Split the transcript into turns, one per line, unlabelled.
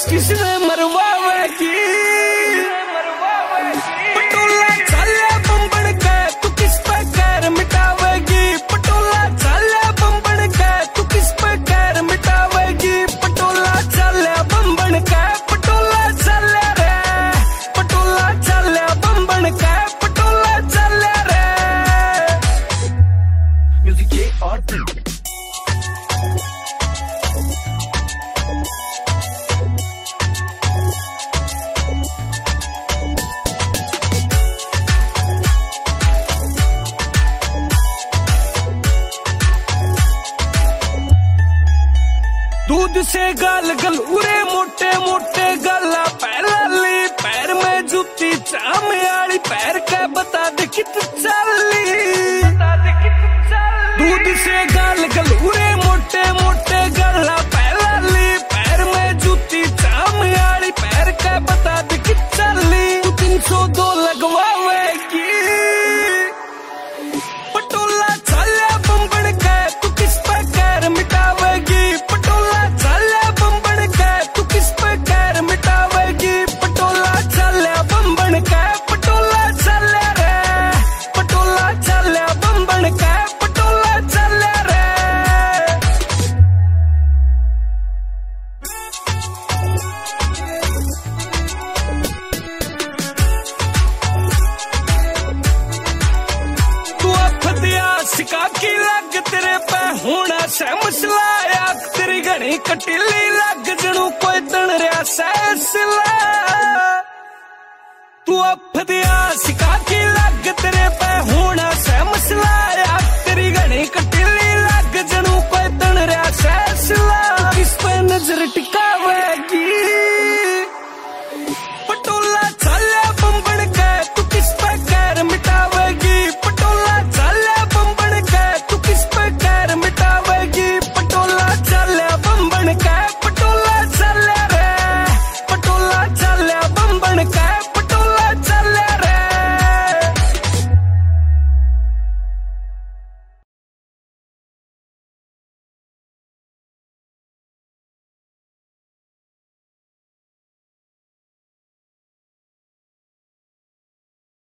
किसने मरवावेगी पटोला चाले बम्बन के तू किस पे कैर मिटावेगी पटोला चाले बम्बन के तू किस पे कैर मिटावेगी पटोला चाले बम्बन के पटोला चाले रे पटोला चाले बम्बन के पटोला चाले रे म्यूजिक ये और दूध से गाल गल उरे मोटे मोटे गाला पैला ली पैर में जूती चामे आली पैर के बता दे कित चाली दूध से गाल गल उरे मोटे मोटे गाला पैला ली पैर में जूती चामे आली पैर के बता दे कित चाली तू 302 लगवावेगी पटोला चाले बम्बन के तू किस पे कैर मिटावेगी पटोला चाले बम्बन के तू किस पे कैर मिटावेगी पटोला चाले बम्बन के पटोला चाले रे पटोला चाले बम्बन के पटोला चाले रे तू अफदिया सिका की लग तेरे पे होना से मसला आख तेरी घनी कटिली लग जणू कोई तन रहा सैसला तू अफदिया सिका की लग तेरे पे